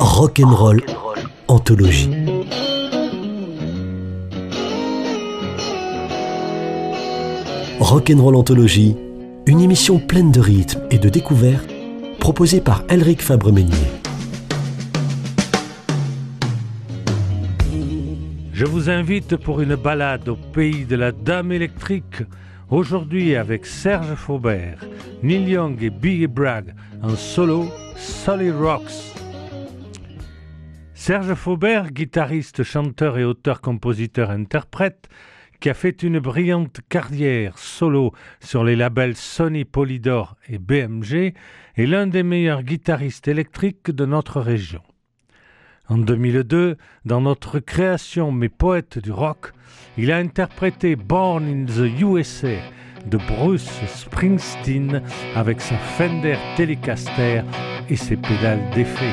Rock'n'Roll Anthologie. Rock'n'Roll Anthologie, une émission pleine de rythme et de découvertes proposée par Elric Fabre-Meignier. Je vous invite pour une balade au pays de la Dame électrique, aujourd'hui avec Serge Faubert, Neil Young et Billy Bragg en solo Solid Rocks. Serge Faubert, guitariste, chanteur et auteur-compositeur-interprète, qui a fait une brillante carrière solo sur les labels Sony Polydor et BMG, est l'un des meilleurs guitaristes électriques de notre région. En 2002, dans notre création Mes poètes du rock, il a interprété Born in the USA de Bruce Springsteen avec sa Fender Telecaster et ses pédales d'effet.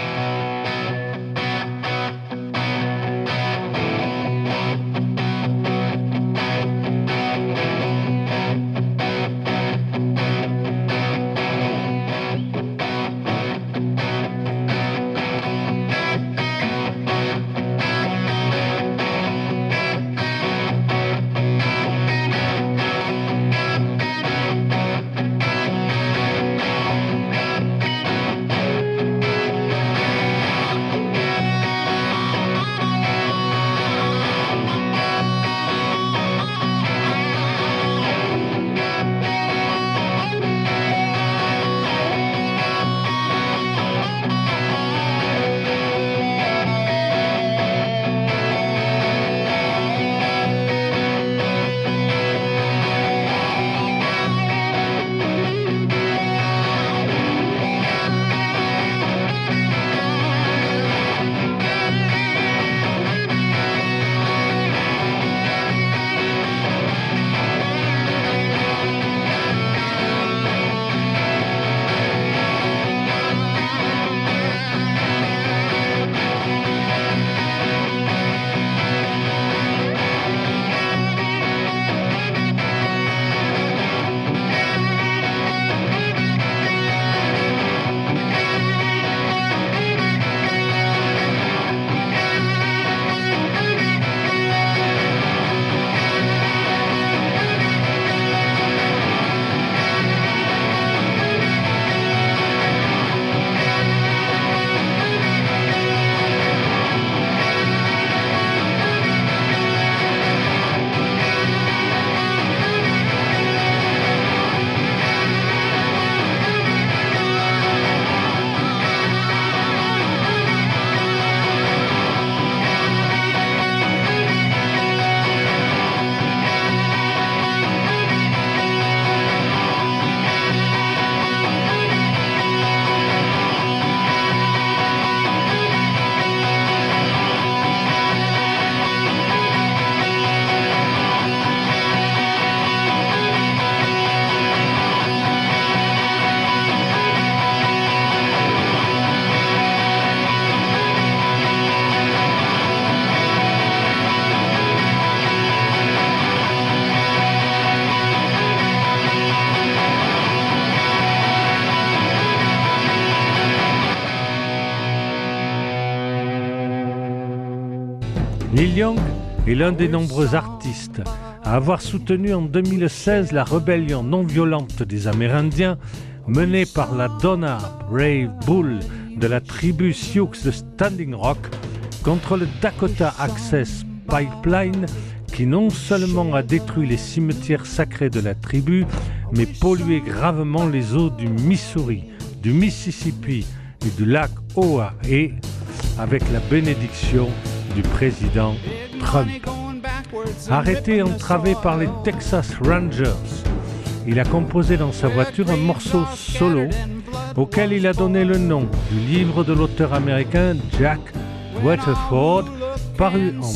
Neil Young est l'un des nombreux artistes à avoir soutenu en 2016 la rébellion non violente des Amérindiens menée par la Donna Brave Bull de la tribu Sioux de Standing Rock contre le Dakota Access Pipeline qui non seulement a détruit les cimetières sacrés de la tribu mais pollué gravement les eaux du Missouri, du Mississippi et du lac Oahe avec la bénédiction du président Trump. Arrêté et entravé par les Texas Rangers, il a composé dans sa voiture un morceau solo auquel il a donné le nom du livre de l'auteur américain Jack Waterford, paru en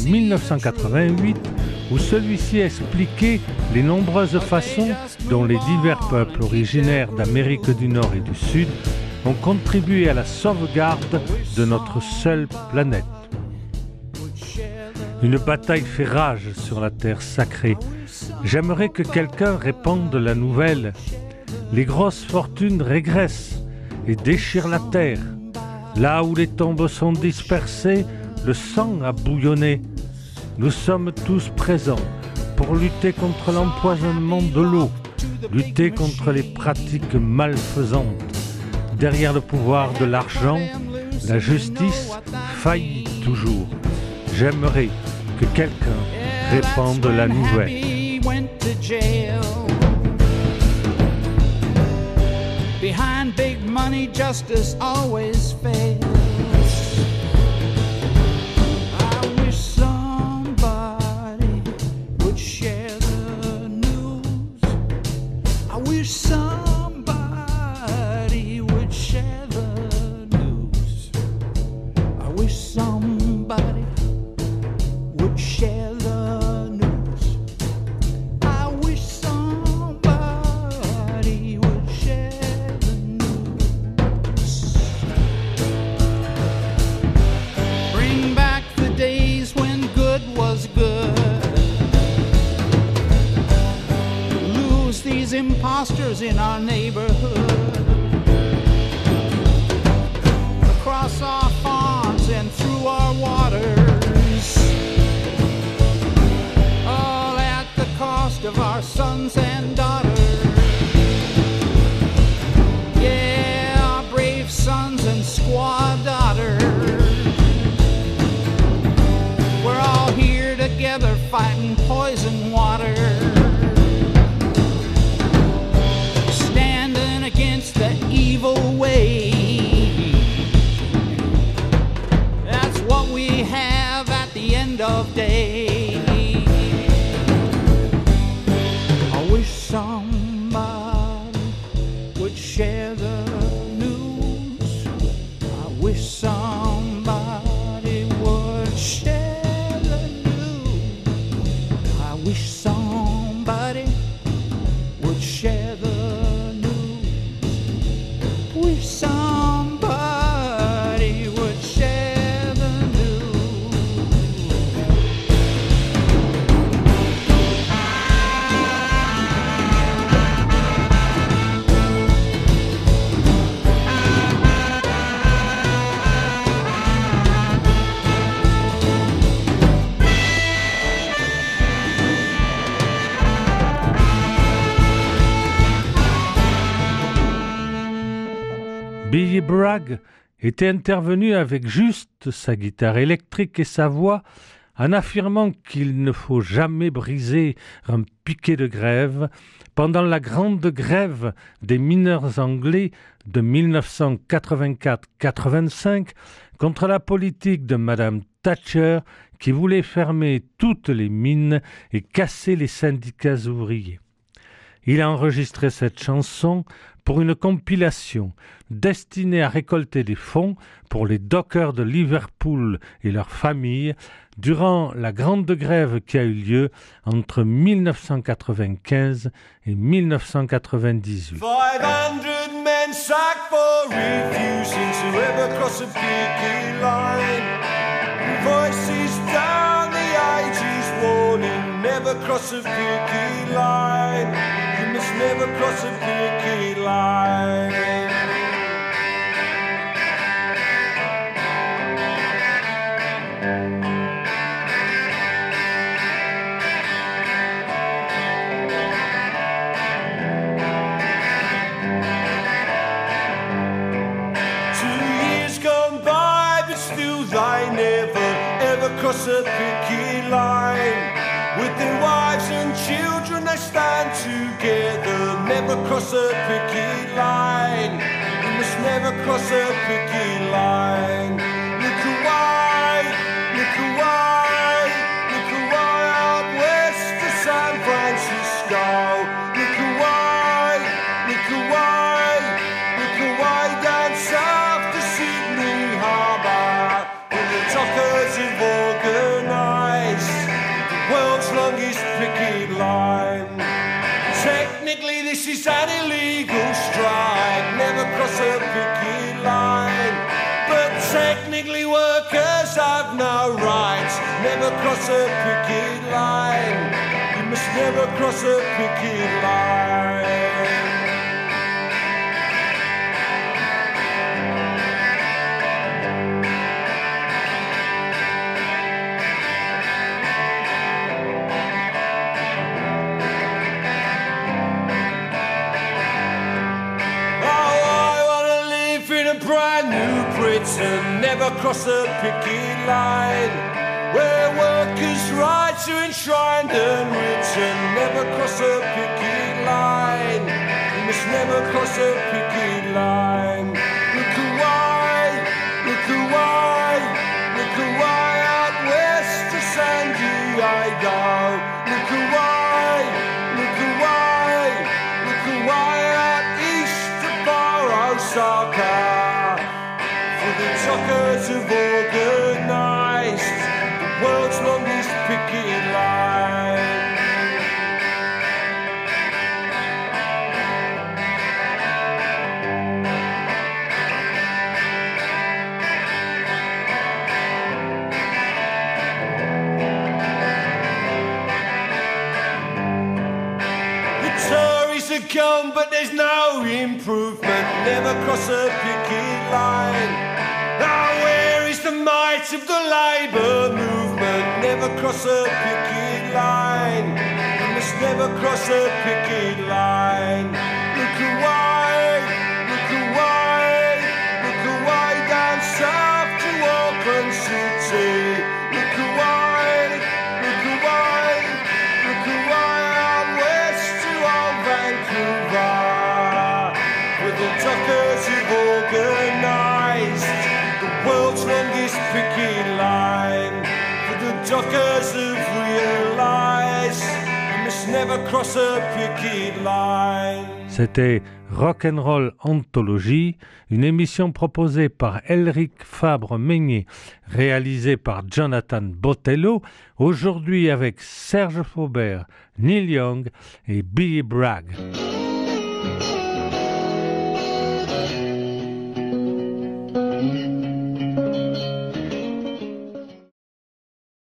1988, où celui-ci expliquait les nombreuses façons dont les divers peuples originaires d'Amérique du Nord et du Sud ont contribué à la sauvegarde de notre seule planète. Une bataille fait rage sur la terre sacrée. J'aimerais que quelqu'un répande la nouvelle. Les grosses fortunes régressent et déchirent la terre. Là où les tombes sont dispersées, le sang a bouillonné. Nous sommes tous présents pour lutter contre l'empoisonnement de l'eau, lutter contre les pratiques malfaisantes. Derrière le pouvoir de l'argent, la justice faillit toujours. J'aimerais que quelqu'un répande la nouvelle. Behind big money, justice always fails. I wish somebody would share the news. I wish somebody would share the news. I wish somebody would share the news. I wish somebody would share the news. Bring back the days when good was good. Lose these imposters in our neighborhood. Across our farms and through our waters, all at the cost of our sons and daughters. Yeah, our brave sons and squad daughters. We're all here together fighting poison water, standing against the evil way. That's what we have at the end of day. I wish somebody would share the news. I wish somebody would share the news. I wish somebody would share the news. Wish somebody would share the news. Billy Bragg était intervenu avec juste sa guitare électrique et sa voix en affirmant qu'il ne faut jamais briser un piquet de grève pendant la grande grève des mineurs anglais de 1984-85 contre la politique de Madame Thatcher qui voulait fermer toutes les mines et casser les syndicats ouvriers. Il a enregistré cette chanson pour une compilation destinée à récolter des fonds pour les dockers de Liverpool et leurs familles durant la grande grève qui a eu lieu entre 1995 et 1998. 500 men sacked for refusing to ever cross a picket line. Voices down the ages warning, never cross a picket line. You must never cross a picket line. Cross a picket line. With their wives and children they stand together. Never cross a picket line. You must never cross a picket line. Look away, look away, look away out west to San Francisco. Look away, look away, look away down south to Sydney Harbour. When the dockers have organised the world's longest picket line. Technically this is an illegal strike, never cross a picket line. But technically workers have no rights, never cross a picket line. You must never cross a picket line. New Britain, never cross a picket line. Where workers' rights are enshrined and written, never cross a picket line. You must never cross a picket line. Look away, look away, look away out west to San Diego. Look away, look away, look away out east to Osaka. For the truckers have organised the world's longest picket line. Gone, but there's no improvement. Never cross a picket line. Now where is the might of the Labour movement? Never cross a picket line. You must never cross a picket line. Look away, look away, look away down south to Auckland City. Look away, look away, look away out west to old Vancouver. Where the dockers have organised the world's longest picket line. For the dockers have realised you must never cross a picket line. C'était Rock'n'Roll Anthology, une émission proposée par Elric Fabre-Meignet, réalisée par Jonathan Botello, aujourd'hui avec Serge Faubert, Neil Young et Billy Bragg.